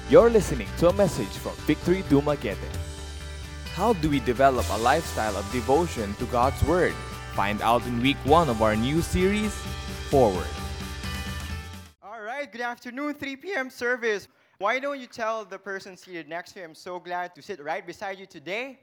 You're listening to a message from Victory Dumaguete. How do we develop a lifestyle of devotion to God's Word? Find out in week 1 of our new series, Forward. All right, good afternoon, 3 p.m. service. Why don't you tell the person seated next to you, I'm so glad to sit right beside you today?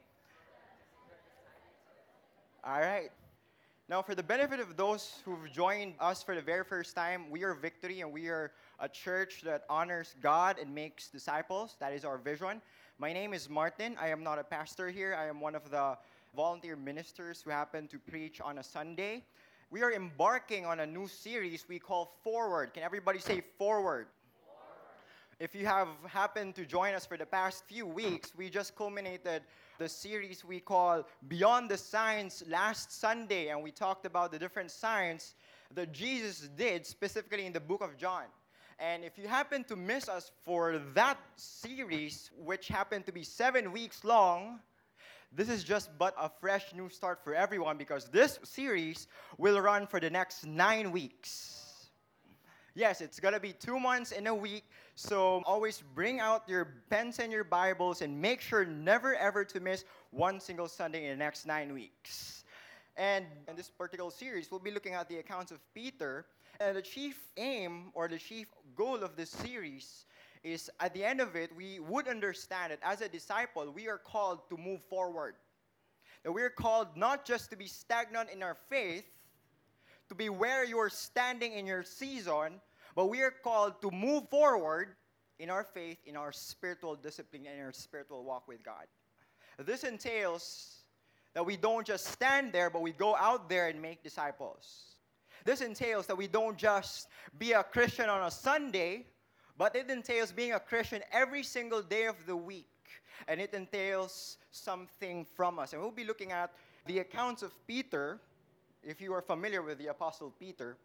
All right. Now, for the benefit of those who've joined us for the very first time, we are Victory, and we are a church that honors God and makes disciples. That is our vision. My name is Martin. I am not a pastor here. I am one of the volunteer ministers who happen to preach on a Sunday. We are embarking on a new series we call Forward. Can everybody say Forward? If you have happened to join us for the past few weeks, we just culminated the series we call Beyond the Signs last Sunday, and we talked about the different signs that Jesus did, specifically in the book of John. And if you happen to miss us for that series, which happened to be 7 weeks long, this is just but a fresh new start for everyone, because this series will run for the next 9 weeks. Yes, it's going to be 2 months in a week. So always bring out your pens and your Bibles and make sure never ever to miss one single Sunday in the next 9 weeks. And in this particular series, we'll be looking at the accounts of Peter. And the chief aim or the chief goal of this series is, at the end of it, we would understand that as a disciple, we are called to move forward. That we are called not just to be stagnant in our faith, to be where you're standing in your season, but we are called to move forward in our faith, in our spiritual discipline, and in our spiritual walk with God. This entails that we don't just stand there, but we go out there and make disciples. This entails that we don't just be a Christian on a Sunday, but it entails being a Christian every single day of the week. And it entails something from us. And we'll be looking at the accounts of Peter, if you are familiar with the Apostle Peter.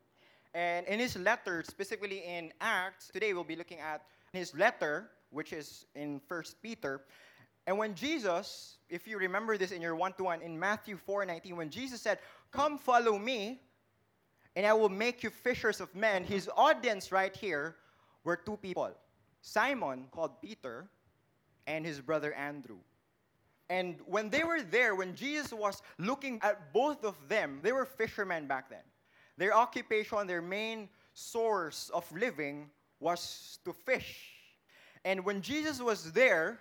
And in his letter, specifically in Acts, today we'll be looking at his letter, which is in 1 Peter. And when Jesus, if you remember this in your one-to-one, in Matthew 4:19, when Jesus said, "Come follow me, and I will make you fishers of men," his audience right here were 2 people. Simon, called Peter, and his brother Andrew. And when they were there, when Jesus was looking at both of them, they were fishermen back then. Their occupation, their main source of living was to fish. And when Jesus was there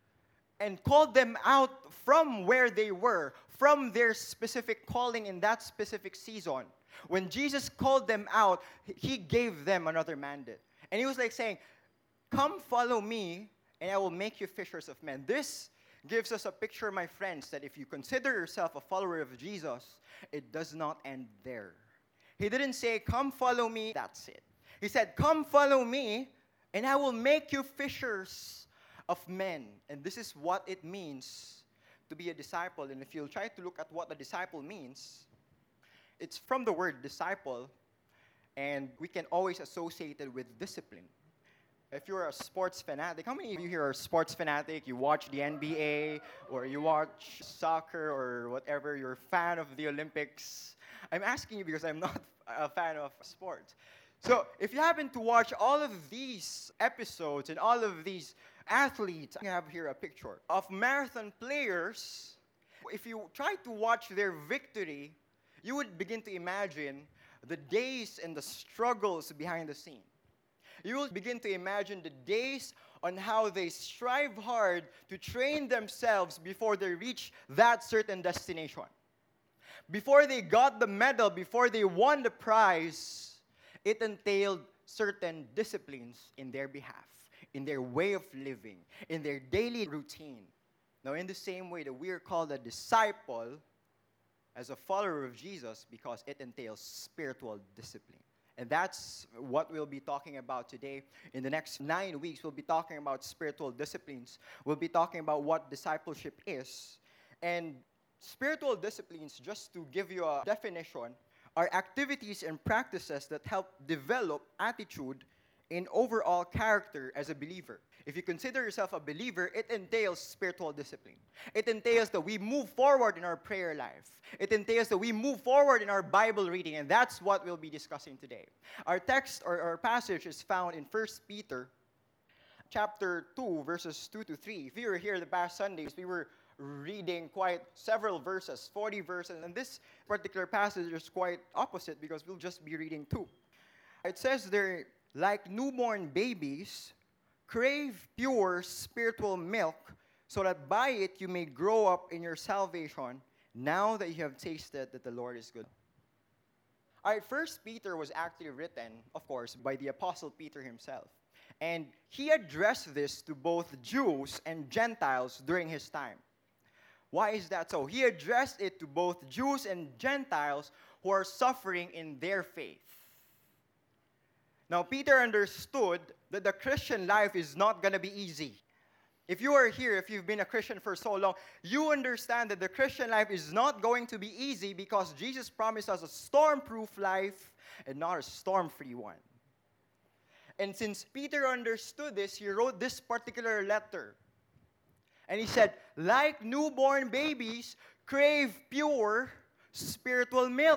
and called them out from where they were, from their specific calling in that specific season, when Jesus called them out, he gave them another mandate. And he was like saying, "Come follow me, and I will make you fishers of men." This gives us a picture, my friends, that if you consider yourself a follower of Jesus, it does not end there. He didn't say, "Come follow me," that's it. He said, "Come follow me, and I will make you fishers of men." And this is what it means to be a disciple. And if you'll try to look at what a disciple means, it's from the word disciple, and we can always associate it with discipline. If you're a sports fanatic, how many of you here are sports fanatic? You watch the NBA, or you watch soccer, or whatever, you're a fan of the Olympics. I'm asking you because I'm not a fan of sports. So if you happen to watch all of these episodes and all of these athletes, I have here a picture of marathon players. If you try to watch their victory, you would begin to imagine the days and the struggles behind the scene. You will begin to imagine the days on how they strive hard to train themselves before they reach that certain destination. Before they got the medal, before they won the prize, it entailed certain disciplines in their behalf, in their way of living, in their daily routine. Now, in the same way that we are called a disciple as a follower of Jesus, because it entails spiritual discipline. And that's what we'll be talking about today. In the next 9 weeks, we'll be talking about spiritual disciplines. We'll be talking about what discipleship is. And spiritual disciplines, just to give you a definition, are activities and practices that help develop attitude in overall character as a believer. If you consider yourself a believer, it entails spiritual discipline. It entails that we move forward in our prayer life. It entails that we move forward in our Bible reading, and that's what we'll be discussing today. Our text or our passage is found in 1 Peter chapter 2, verses 2 to 3. If you were here the past Sundays, we were reading quite several verses, 40 verses. And this particular passage is quite opposite because we'll just be reading 2. It says there, like newborn babies, crave pure spiritual milk, so that by it you may grow up in your salvation, now that you have tasted that the Lord is good. All right, First Peter was actually written, of course, by the Apostle Peter himself. And he addressed this to both Jews and Gentiles during his time. Why is that so? He addressed it to both Jews and Gentiles who are suffering in their faith. Now, Peter understood that the Christian life is not going to be easy. If you are here, if you've been a Christian for so long, you understand that the Christian life is not going to be easy because Jesus promised us a storm-proof life and not a storm-free one. And since Peter understood this, he wrote this particular letter. And he said, like newborn babies, crave pure spiritual milk.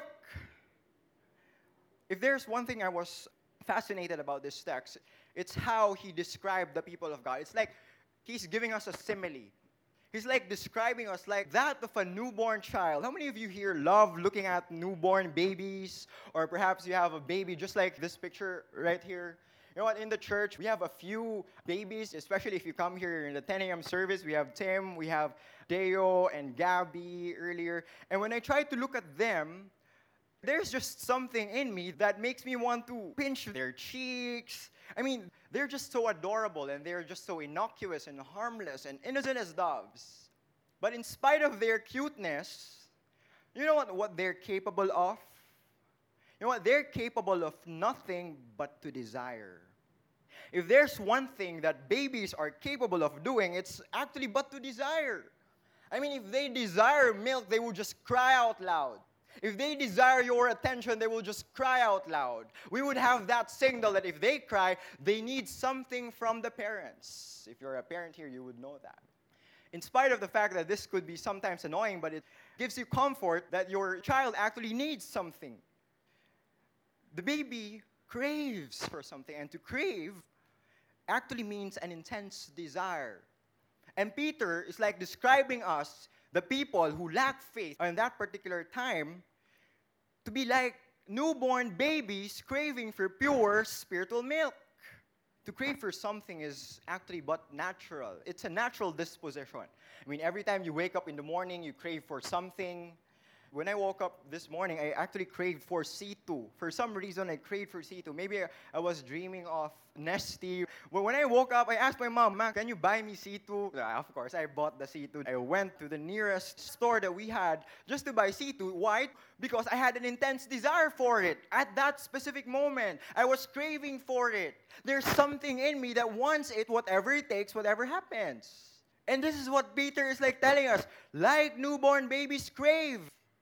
If there's one thing I was fascinated about this text, it's how he described the people of God. It's like he's giving us a simile. He's like describing us like that of a newborn child. How many of you here love looking at newborn babies? Or perhaps you have a baby just like this picture right here. You know what, in the church, we have a few babies, especially if you come here in the 10 a.m. service. We have Tim, we have Deo, and Gabby earlier. And when I try to look at them, there's just something in me that makes me want to pinch their cheeks. I mean, they're just so adorable, and they're just so innocuous and harmless and innocent as doves. But in spite of their cuteness, you know what they're capable of? You know what? They're capable of nothing but to desire. If there's one thing that babies are capable of doing, it's actually but to desire. I mean, if they desire milk, they will just cry out loud. If they desire your attention, they will just cry out loud. We would have that signal that if they cry, they need something from the parents. If you're a parent here, you would know that. In spite of the fact that this could be sometimes annoying, but it gives you comfort that your child actually needs something. The baby craves for something, and to crave actually means an intense desire. And Peter is like describing us, the people who lack faith in that particular time, to be like newborn babies craving for pure spiritual milk. To crave for something is actually but natural. It's a natural disposition. I mean, every time you wake up in the morning, you crave for something. When I woke up this morning, I actually craved for C2. For some reason, I craved for C2. Maybe I was dreaming of Nesty. But when I woke up, I asked my mom, "Mom, can you buy me C2?" Of course, I bought the C2. I went to the nearest store that we had just to buy C2. Why? Because I had an intense desire for it. At that specific moment, I was craving for it. There's something in me that wants it, whatever it takes, whatever happens. And this is what Peter is like telling us. Like newborn babies crave.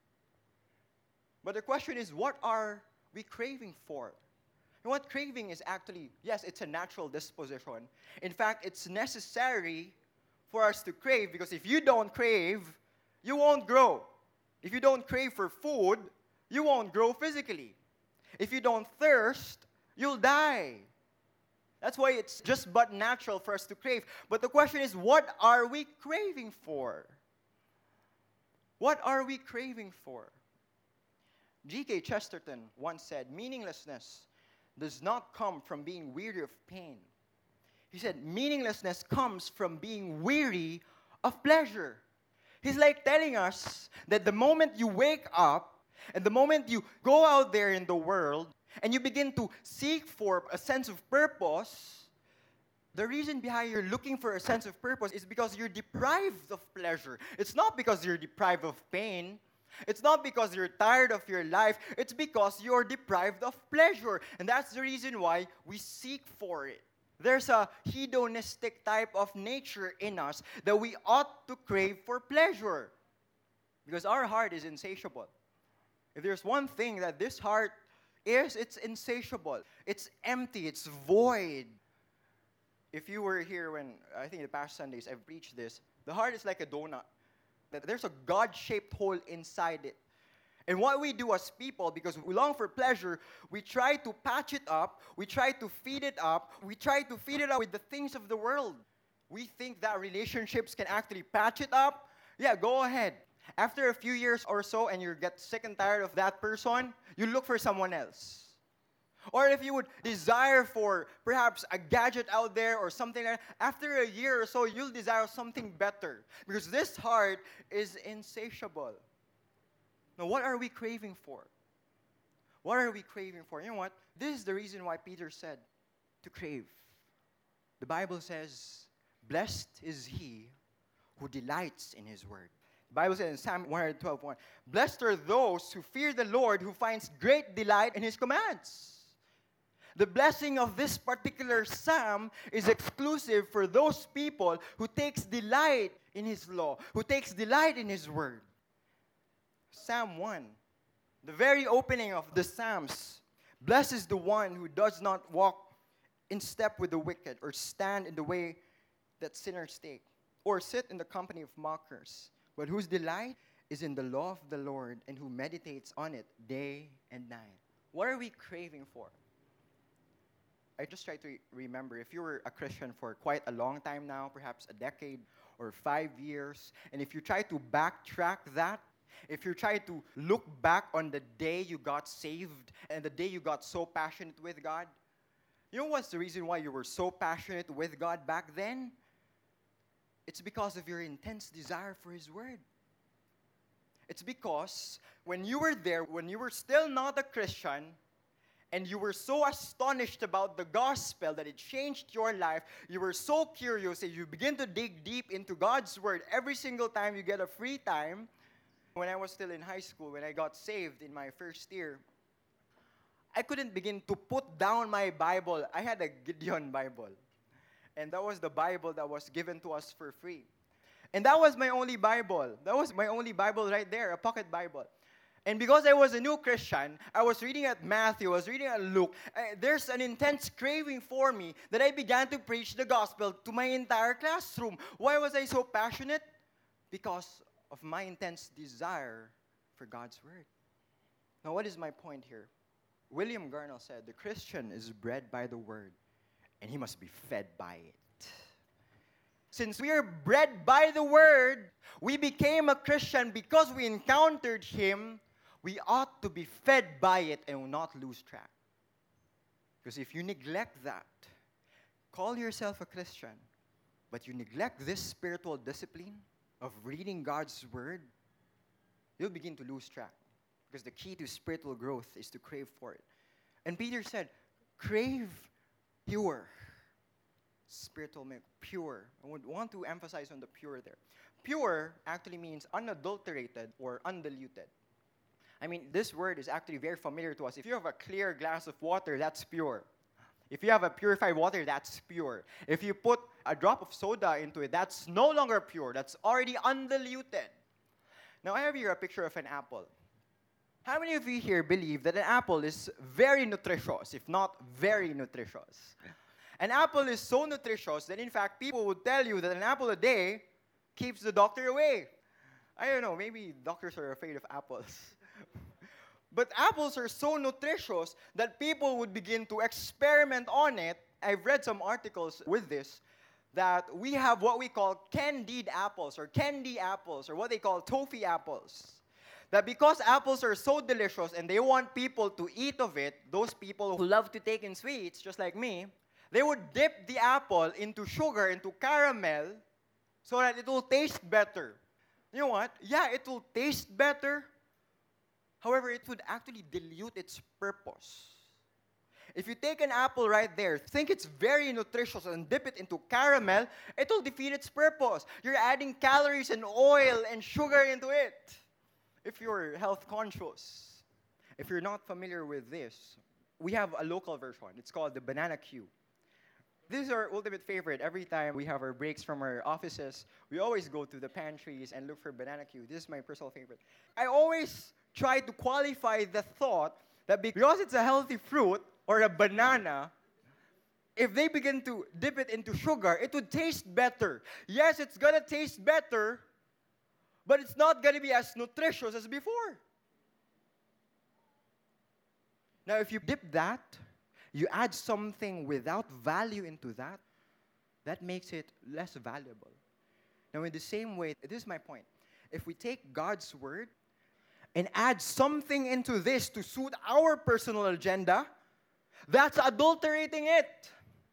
But the question is, what are we craving for? And what craving is actually, yes, it's a natural disposition. In fact, it's necessary for us to crave, because if you don't crave, you won't grow. If you don't crave for food, you won't grow physically. If you don't thirst, you'll die. That's why it's just but natural for us to crave. But the question is, what are we craving for? What are we craving for? G.K. Chesterton once said, meaninglessness does not come from being weary of pain. He said, meaninglessness comes from being weary of pleasure. He's like telling us that the moment you wake up and the moment you go out there in the world and you begin to seek for a sense of purpose, the reason behind you're looking for a sense of purpose is because you're deprived of pleasure. It's not because you're deprived of pain. It's not because you're tired of your life. It's because you're deprived of pleasure. And that's the reason why we seek for it. There's a hedonistic type of nature in us that we ought to crave for pleasure. Because our heart is insatiable. If there's one thing that this heart is, it's insatiable. It's empty. It's void. If you were here when, I think the past Sundays, I've preached this, the heart is like a donut. There's a God-shaped hole inside it. And what we do as people, because we long for pleasure, we try to patch it up, we try to feed it up, we try to feed it up with the things of the world. We think that relationships can actually patch it up. Yeah, go ahead. After a few years or so and you get sick and tired of that person, you look for someone else. Or if you would desire for perhaps a gadget out there or something like that, after a year or so, you'll desire something better. Because this heart is insatiable. Now, what are we craving for? What are we craving for? You know what? This is the reason why Peter said to crave. The Bible says, blessed is he who delights in his word. The Bible says in Psalm 112:1, blessed are those who fear the Lord, who finds great delight in his commands. The blessing of this particular psalm is exclusive for those people who takes delight in his law, who takes delight in his word. Psalm 1, the very opening of the Psalms, blessed is the one who does not walk in step with the wicked, or stand in the way that sinners take, or sit in the company of mockers, but whose delight is in the law of the Lord, and who meditates on it day and night. What are we craving for? I just try to remember, if you were a Christian for quite a long time now, perhaps a decade or 5 years, and if you try to backtrack that, if you try to look back on the day you got saved and the day you got so passionate with God, you know what's the reason why you were so passionate with God back then? It's because of your intense desire for His Word. It's because when you were there, when you were still not a Christian, and you were so astonished about the gospel that it changed your life, you were so curious that you begin to dig deep into God's Word every single time you get a free time. When I was still in high school, when I got saved in my first year, I couldn't begin to put down my Bible. I had a Gideon Bible. And that was the Bible that was given to us for free. And that was my only Bible. That was my only Bible right there, a pocket Bible. And because I was a new Christian, I was reading at Matthew, I was reading at Luke. There's an intense craving for me that I began to preach the gospel to my entire classroom. Why was I so passionate? Because of my intense desire for God's Word. Now, what is my point here? William Garnell said, the Christian is bred by the Word, and he must be fed by it. Since we are bred by the Word, we became a Christian because we encountered Him. We ought to be fed by it and not lose track. Because if you neglect that, call yourself a Christian, but you neglect this spiritual discipline of reading God's Word, you'll begin to lose track. Because the key to spiritual growth is to crave for it. And Peter said, crave pure spiritual milk, pure. I would want to emphasize on the pure there. Pure actually means unadulterated or undiluted. I mean, this word is actually very familiar to us. If you have a clear glass of water, that's pure. If you have a purified water, that's pure. If you put a drop of soda into it, that's no longer pure. That's already undiluted. Now, I have here a picture of an apple. How many of you here believe that an apple is very nutritious, if not very nutritious? An apple is so nutritious that, in fact, people would tell you that an apple a day keeps the doctor away. I don't know, maybe doctors are afraid of apples. But apples are so nutritious that people would begin to experiment on it. I've read some articles with this, that we have what we call candied apples or candy apples or what they call toffee apples. That because apples are so delicious and they want people to eat of it, those people who love to take in sweets, just like me, they would dip the apple into sugar, into caramel, so that it will taste better. You know what? Yeah, it will taste better. However, it would actually dilute its purpose. If you take an apple right there, think it's very nutritious, and dip it into caramel, it will defeat its purpose. You're adding calories and oil and sugar into it. If you're health conscious, if you're not familiar with this, we have a local version. It's called the Banana Q. This is our ultimate favorite. Every time we have our breaks from our offices, we always go to the pantries and look for Banana Q. This is my personal favorite. I always try to qualify the thought that because it's a healthy fruit or a banana, if they begin to dip it into sugar, it would taste better. Yes, it's going to taste better, but it's not going to be as nutritious as before. Now, if you dip that, you add something without value into that, that makes it less valuable. Now, in the same way, this is my point. If we take God's word and add something into this to suit our personal agenda, that's adulterating it.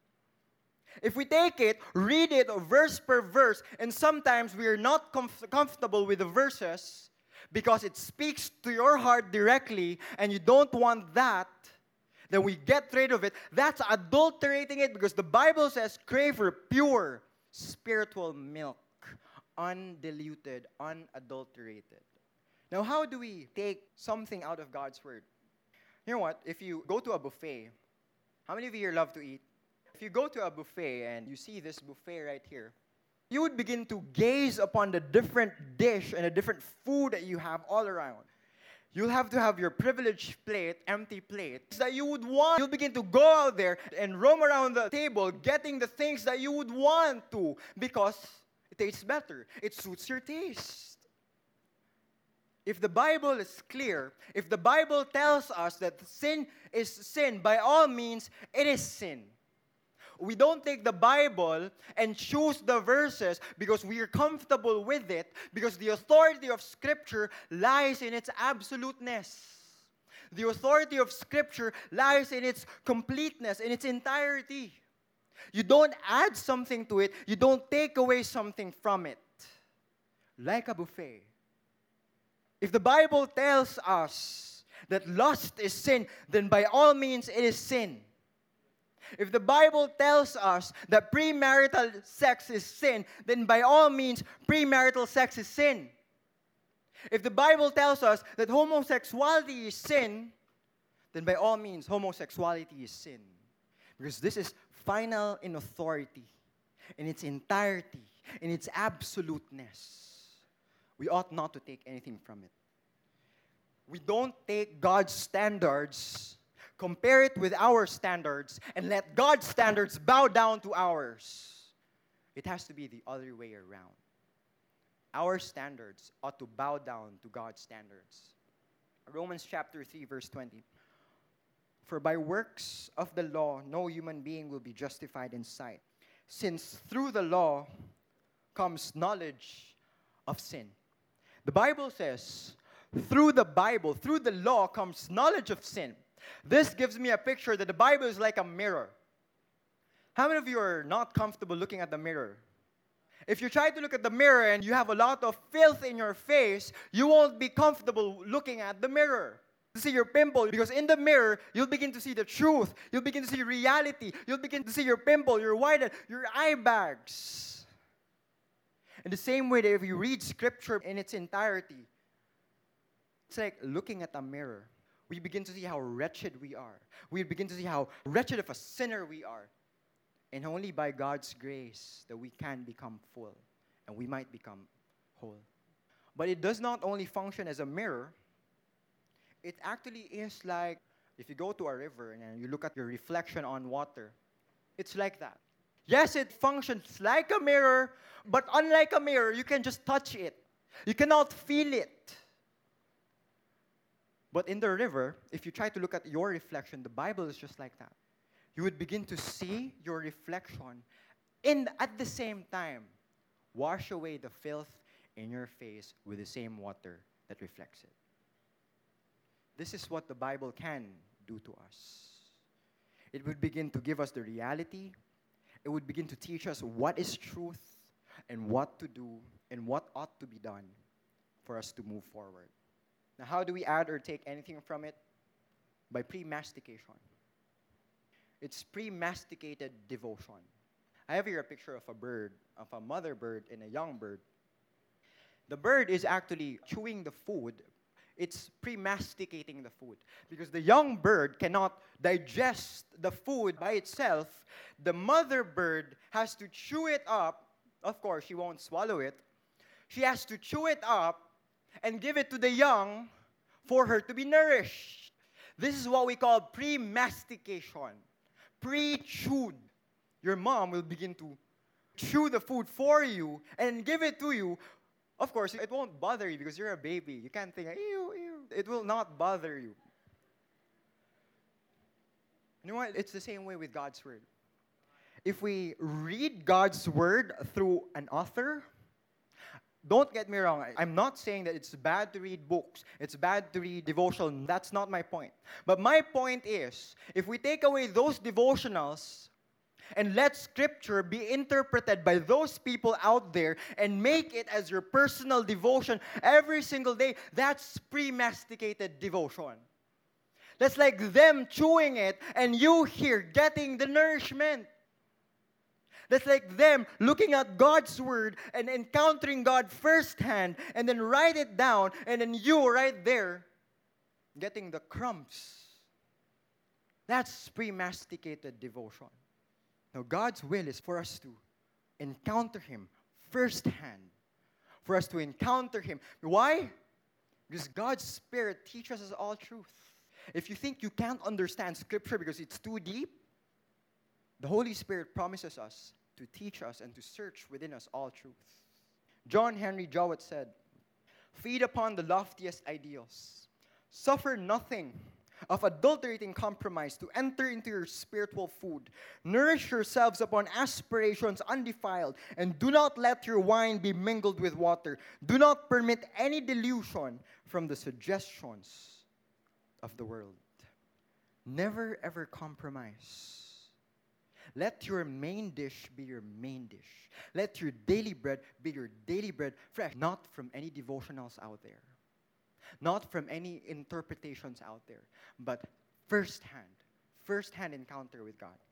If we take it, read it verse per verse, and sometimes we are not comfortable with the verses because it speaks to your heart directly and you don't want that, then we get rid of it. That's adulterating it because the Bible says crave for pure spiritual milk, undiluted, unadulterated. Now, how do we take something out of God's word? You know what? If you go to a buffet, how many of you here love to eat? If you go to a buffet and you see this buffet right here, you would begin to gaze upon the different dish and the different food that you have all around. You'll have to have your privileged plate, empty plate, that you would want. You'll begin to go out there and roam around the table getting the things that you would want to because it tastes better. It suits your taste. If the Bible is clear, if the Bible tells us that sin is sin, by all means, it is sin. We don't take the Bible and choose the verses because we are comfortable with it, because the authority of Scripture lies in its absoluteness. The authority of Scripture lies in its completeness, in its entirety. You don't add something to it. You don't take away something from it. Like a buffet. If the Bible tells us that lust is sin, then by all means it is sin. If the Bible tells us that premarital sex is sin, then by all means, premarital sex is sin. If the Bible tells us that homosexuality is sin, then by all means, homosexuality is sin. Because this is final in authority, in its entirety, in its absoluteness. We ought not to take anything from it. We don't take God's standards, compare it with our standards, and let God's standards bow down to ours. It has to be the other way around. Our standards ought to bow down to God's standards. Romans chapter 3, verse 20. For by works of the law, no human being will be justified in sight, since through the law comes knowledge of sin. The Bible says, through the law comes knowledge of sin. This gives me a picture that the Bible is like a mirror. How many of you are not comfortable looking at the mirror? If you try to look at the mirror and you have a lot of filth in your face, you won't be comfortable looking at the mirror. To see your pimple, because in the mirror, you'll begin to see the truth. You'll begin to see reality. You'll begin to see your pimple, your white, your eye bags. In the same way that if you read Scripture in its entirety, it's like looking at a mirror. We begin to see how wretched we are. We begin to see how wretched of a sinner we are. And only by God's grace that we can become full and we might become whole. But it does not only function as a mirror. It actually is like if you go to a river and you look at your reflection on water. It's like that. Yes, it functions like a mirror, but unlike a mirror, you can just touch it. You cannot feel it. But in the river, if you try to look at your reflection, the Bible is just like that. You would begin to see your reflection and at the same time, wash away the filth in your face with the same water that reflects it. This is what the Bible can do to us. It would begin to give us the reality. It would begin to teach us what is truth and what to do and what ought to be done for us to move forward. Now, how do we add or take anything from it? By pre-mastication. It's pre-masticated devotion. I have here a picture of a bird, of a mother bird and a young bird. The bird is actually chewing the food. It's pre-masticating the food. Because the young bird cannot digest the food by itself. The mother bird has to chew it up. Of course, she won't swallow it. She has to chew it up and give it to the young for her to be nourished. This is what we call pre-mastication. Pre-chewed. Your mom will begin to chew the food for you and give it to you. Of course, it won't bother you because you're a baby. You can't think, ew, ew. It will not bother you. You know what? It's the same way with God's Word. If we read God's Word through an author, don't get me wrong. I'm not saying that it's bad to read books. It's bad to read devotional. That's not my point. But my point is, if we take away those devotionals and let Scripture be interpreted by those people out there and make it as your personal devotion every single day, that's premasticated devotion. That's like them chewing it and you here getting the nourishment. That's like them looking at God's Word and encountering God firsthand and then write it down and then you right there getting the crumbs. That's premasticated devotion. Now, God's will is for us to encounter Him firsthand. For us to encounter Him. Why? Because God's Spirit teaches us all truth. If you think you can't understand Scripture because it's too deep, the Holy Spirit promises us to teach us and to search within us all truth. John Henry Jowett said, "Feed upon the loftiest ideals. Suffer nothing of adulterating compromise to enter into your spiritual food. Nourish yourselves upon aspirations undefiled, and do not let your wine be mingled with water. Do not permit any delusion from the suggestions of the world." Never ever compromise. Let your main dish be your main dish. Let your daily bread be your daily bread, fresh, not from any devotionals out there. Not from any interpretations out there, but firsthand encounter with God.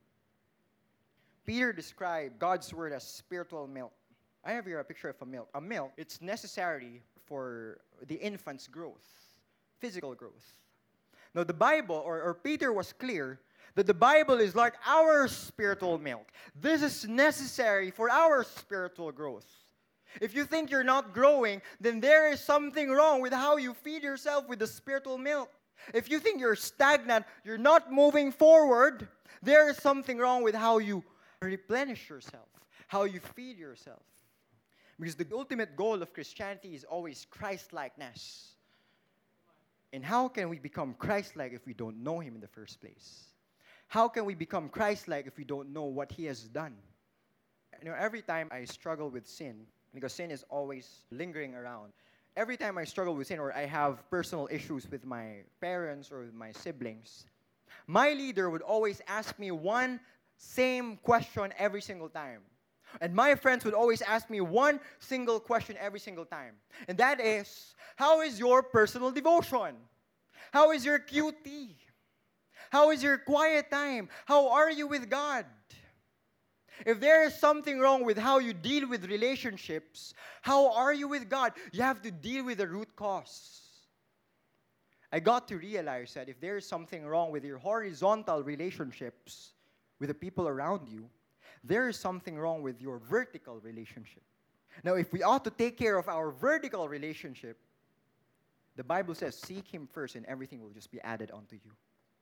Peter described God's Word as spiritual milk. I have here a picture of a milk. A milk, it's necessary for the infant's growth, physical growth. Now the Bible, or Peter was clear, that the Bible is like our spiritual milk. This is necessary for our spiritual growth. If you think you're not growing, then there is something wrong with how you feed yourself with the spiritual milk. If you think you're stagnant, you're not moving forward, there is something wrong with how you replenish yourself, how you feed yourself. Because the ultimate goal of Christianity is always Christ-likeness. And how can we become Christ-like if we don't know Him in the first place? How can we become Christ-like if we don't know what He has done? You know, every time I struggle with sin, because sin is always lingering around. Every time I struggle with sin or I have personal issues with my parents or with my siblings, my leader would always ask me one same question every single time. And my friends would always ask me one single question every single time. And that is, how is your personal devotion? How is your QT? How is your quiet time? How are you with God? If there is something wrong with how you deal with relationships, how are you with God? You have to deal with the root cause. I got to realize that if there is something wrong with your horizontal relationships with the people around you, there is something wrong with your vertical relationship. Now, if we ought to take care of our vertical relationship, the Bible says, seek Him first and everything will just be added unto you.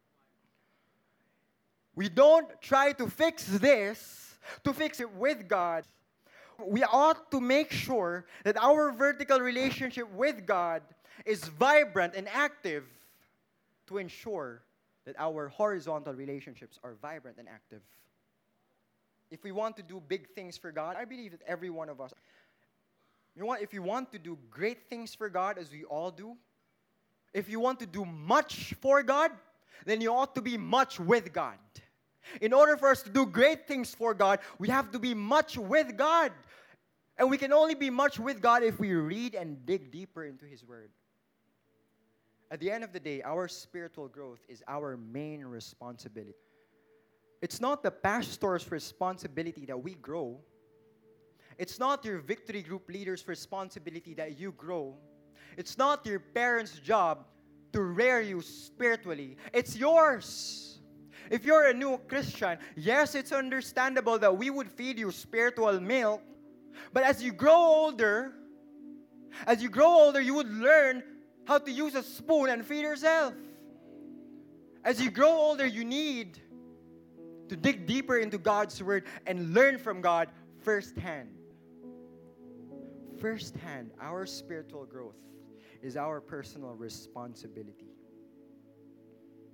We don't try to fix this, to fix it with God. We ought to make sure that our vertical relationship with God is vibrant and active to ensure that our horizontal relationships are vibrant and active. If we want to do big things for God, I believe that every one of us, you know what, if you want to do great things for God, as we all do, if you want to do much for God, then you ought to be much with God. In order for us to do great things for God, we have to be much with God. And we can only be much with God if we read and dig deeper into His Word. At the end of the day, our spiritual growth is our main responsibility. It's not the pastor's responsibility that we grow. It's not your victory group leader's responsibility that you grow. It's not your parents' job to rear you spiritually. It's yours. If you're a new Christian, yes, it's understandable that we would feed you spiritual milk. But as you grow older, you would learn how to use a spoon and feed yourself. As you grow older, you need to dig deeper into God's Word and learn from God firsthand. Firsthand, our spiritual growth is our personal responsibility.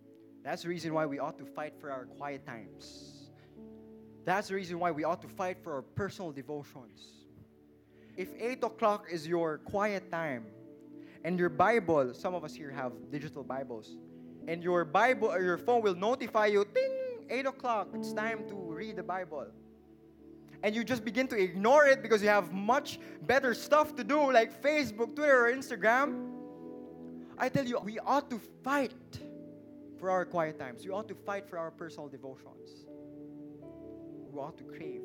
That's the reason why we ought to fight for our quiet times. That's the reason why we ought to fight for our personal devotions. If 8 o'clock is your quiet time, and your Bible, some of us here have digital Bibles, and your Bible or your phone will notify you, ting, 8 o'clock, it's time to read the Bible. And you just begin to ignore it because you have much better stuff to do like Facebook, Twitter, or Instagram. I tell you, we ought to fight for our quiet times. We ought to fight for our personal devotions. We ought to crave.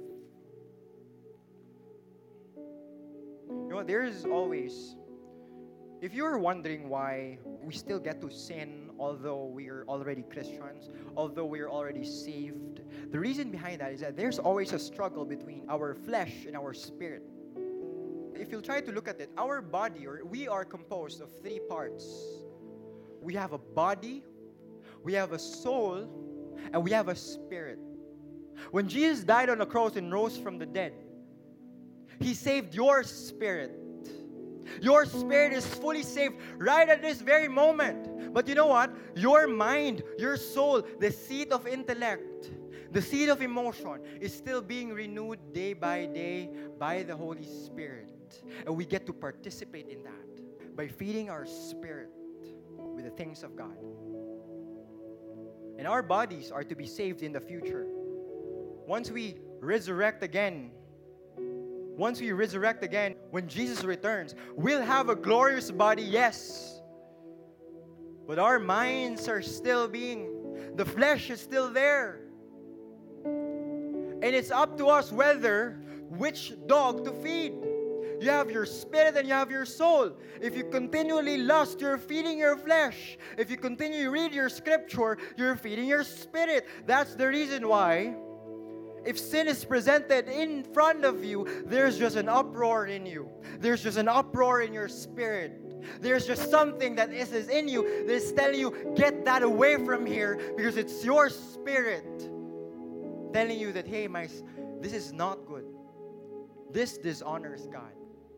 You know, there is always, if you're wondering why we still get to sin although we are already Christians, although we are already saved, the reason behind that is that there's always a struggle between our flesh and our spirit. If you'll try to look at it, our body, or we are composed of 3 parts. We have a body, we have a soul, and we have a spirit. When Jesus died on the cross and rose from the dead, He saved your spirit. Your spirit is fully saved right at this very moment. But you know what? Your mind, your soul, the seat of intellect, the seat of emotion is still being renewed day by day by the Holy Spirit. And we get to participate in that by feeding our spirit with the things of God. And our bodies are to be saved in the future. Once we resurrect again, when Jesus returns, we'll have a glorious body, yes. But our minds are still the flesh is still there. And it's up to us which dog to feed. You have your spirit and you have your soul. If you continually lust, you're feeding your flesh. If you continue to read your scripture, you're feeding your spirit. That's the reason why, if sin is presented in front of you, there's just an uproar in you. There's just an uproar in your spirit. There's just something that is in you that is telling you, get that away from here, because it's your spirit telling you that, hey, this is not good. This dishonors God.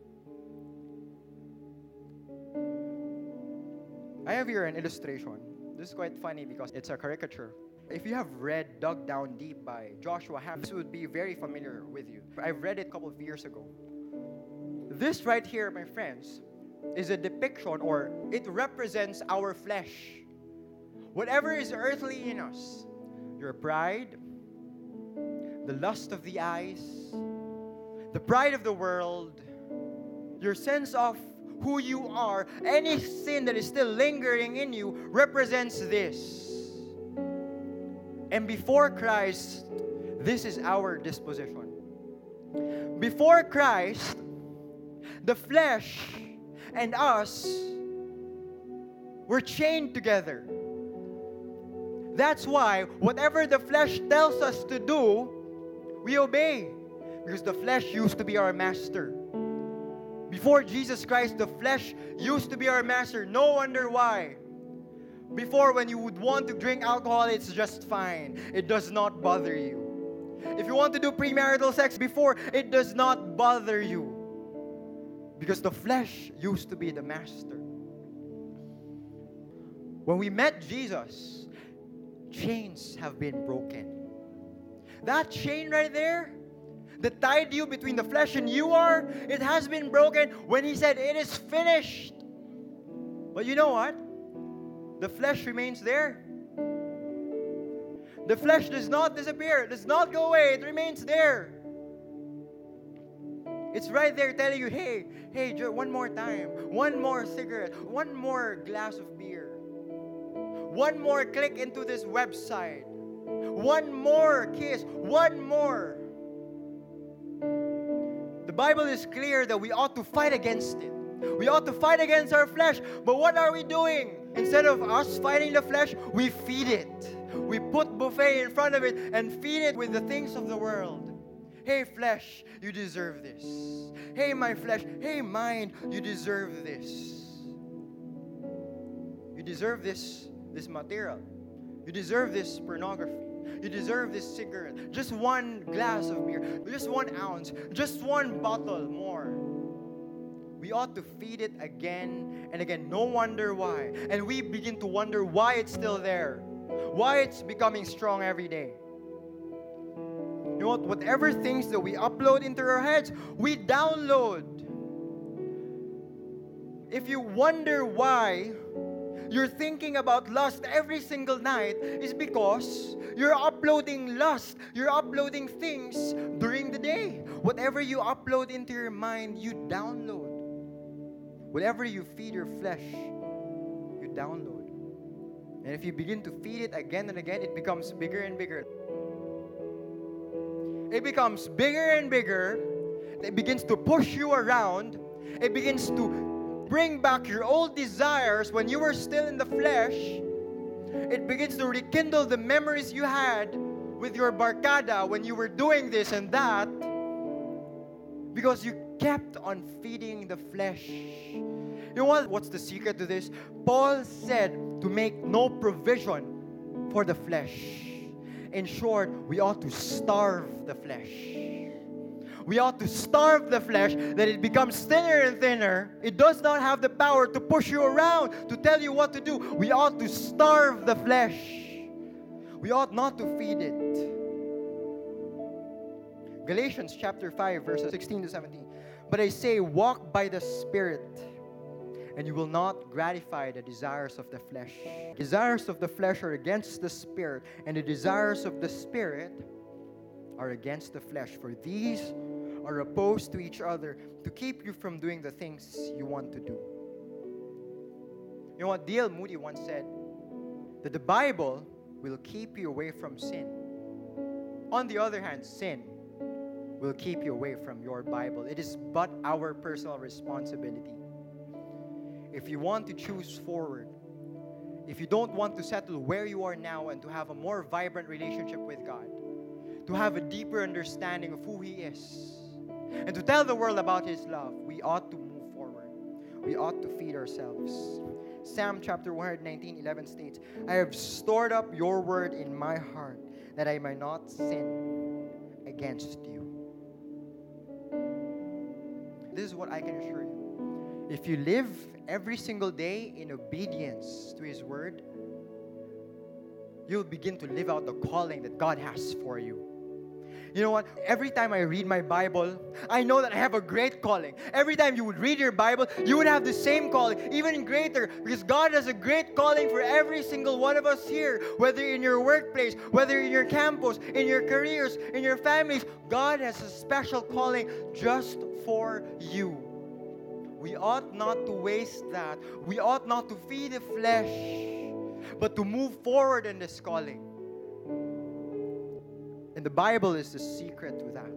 I have here an illustration. This is quite funny because it's a caricature. If you have read Dug Down Deep by Joshua Ham, this would be very familiar with you. I've read it a couple of years ago. This right here, my friends, is a depiction, or it represents our flesh. Whatever is earthly in us, your pride, the lust of the eyes, the pride of the world, your sense of who you are, any sin that is still lingering in you represents this. And before Christ, this is our disposition. Before Christ, the flesh and us were chained together. That's why whatever the flesh tells us to do, we obey. Because the flesh used to be our master. Before Jesus Christ, the flesh used to be our master. No wonder why. Before, when you would want to drink alcohol, it's just fine. It does not bother you. If you want to do premarital sex before, it does not bother you. Because the flesh used to be the master. When we met Jesus, chains have been broken. That chain right there that tied you between the flesh and it has been broken when He said, it is finished. But you know what? The flesh remains there. The flesh does not disappear. It does not go away. It remains there. It's right there telling you, hey, one more time. One more cigarette. One more glass of beer. One more click into this website. One more kiss. One more. The Bible is clear that we ought to fight against it. We ought to fight against our flesh. But what are we doing? Instead of us fighting the flesh, we feed it. We put buffet in front of it and feed it with the things of the world. Hey, flesh, you deserve this. Hey, my flesh. Hey, mind, you deserve this. You deserve this material. You deserve this pornography. You deserve this cigarette. Just one glass of beer. Just 1 ounce. Just one bottle more. We ought to feed it again and again. No wonder why. And we begin to wonder why it's still there. Why it's becoming strong every day. You know what? Whatever things that we upload into our heads, we download. If you wonder why you're thinking about lust every single night, it's because you're uploading lust. You're uploading things during the day. Whatever you upload into your mind, you download. Whatever you feed your flesh, you download. And if you begin to feed it again and again, it becomes bigger and bigger. It becomes bigger and bigger. It begins to push you around. It begins to bring back your old desires when you were still in the flesh. It begins to rekindle the memories you had with your barkada when you were doing this and that, because you kept on feeding the flesh. You know what? What's the secret to this? Paul said to make no provision for the flesh. In short, we ought to starve the flesh. We ought to starve the flesh that it becomes thinner and thinner. It does not have the power to push you around, to tell you what to do. We ought to starve the flesh. We ought not to feed it. Galatians chapter 5, verses 16 to 17. But I say, walk by the Spirit, and you will not gratify the desires of the flesh. Desires of the flesh are against the Spirit, and the desires of the Spirit are against the flesh. For these are opposed to each other to keep you from doing the things you want to do. You know what? D.L. Moody once said that the Bible will keep you away from sin. On the other hand, sin will keep you away from your Bible. It is but our personal responsibility. If you want to choose forward, if you don't want to settle where you are now and to have a more vibrant relationship with God, to have a deeper understanding of who He is, and to tell the world about His love, we ought to move forward. We ought to feed ourselves. Psalm chapter 119:11 states, I have stored up your word in my heart, that I might not sin against you. This is what I can assure you. If you live every single day in obedience to His word, you'll begin to live out the calling that God has for you. You know what? Every time I read my Bible, I know that I have a great calling. Every time you would read your Bible, you would have the same calling, even greater, because God has a great calling for every single one of us here, whether in your workplace, whether in your campus, in your careers, in your families. God has a special calling just for you. We ought not to waste that. We ought not to feed the flesh, but to move forward in this calling. And the Bible is the secret to that.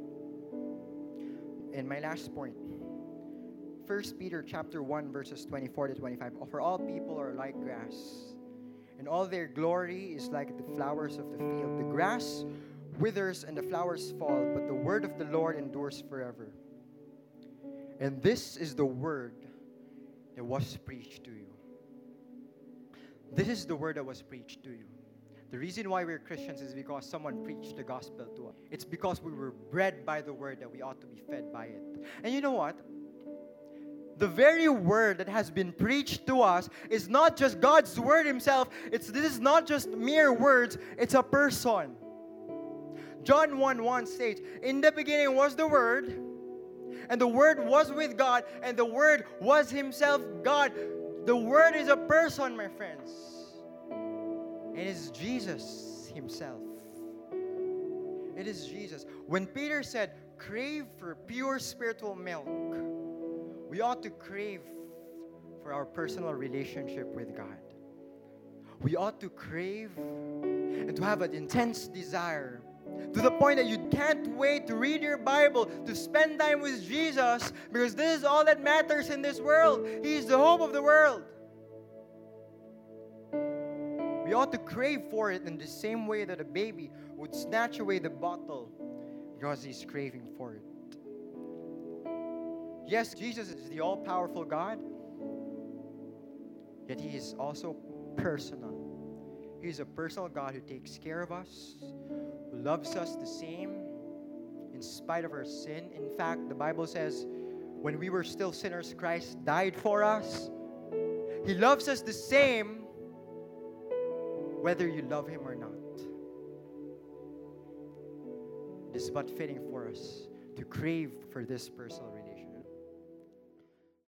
And my last point, 1 Peter chapter 1, verses 24 to 25. For all people are like grass, and all their glory is like the flowers of the field. The grass withers and the flowers fall, but the word of the Lord endures forever. And this is the word that was preached to you. This is the word that was preached to you. The reason why we're Christians is because someone preached the gospel to us. It's because we were bred by the word that we ought to be fed by it. And you know what? The very word that has been preached to us is not just God's word Himself. This is not just mere words. It's a person. John 1:1 states, in the beginning was the Word, and the Word was with God, and the Word was Himself God. The Word is a person, my friends. It is Jesus Himself. It is Jesus. When Peter said, crave for pure spiritual milk, we ought to crave for our personal relationship with God. We ought to crave and to have an intense desire to the point that you can't wait to read your Bible, to spend time with Jesus, because this is all that matters in this world. He is the hope of the world. We ought to crave for it in the same way that a baby would snatch away the bottle because he's craving for it. Yes, Jesus is the all-powerful God, yet He is also personal. He is a personal God who takes care of us, who loves us the same in spite of our sin. In fact, the Bible says, when we were still sinners, Christ died for us. He loves us the same whether you love Him or not. It is but fitting for us to crave for this personal relationship.